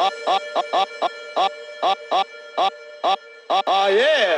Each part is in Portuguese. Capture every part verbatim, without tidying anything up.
Ah, yeah!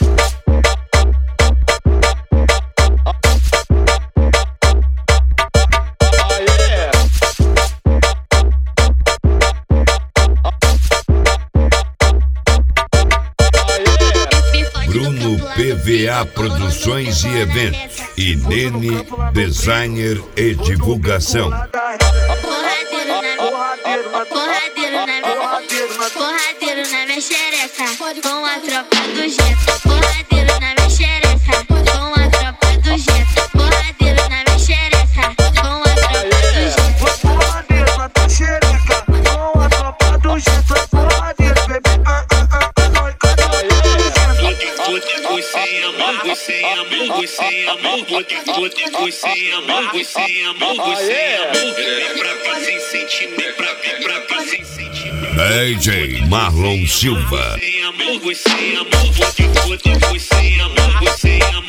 Bruno P V A Produções e Eventos e Nene Designer e Divulgação. Porradeiro na, porradeiro na, porradeiro na minha xereca, com a tropa do Jetta. Porradeiro na minha xereca, com a tropa do Jetta. Porradeiro na minha xereca, com a tropa do Jetta. Porradeiro na tua xereca, com a tropa do Jetta. Porradeiro, bebê, ah, ah, ah, ah, nós cada um Você amor, você amor, você amor, você amor, você amor, você amor. É pra ver sem sentimento, pra ver, pra ver sem sentimento. D J Marlon Silva. Você amor, você amor, você amor, você amor.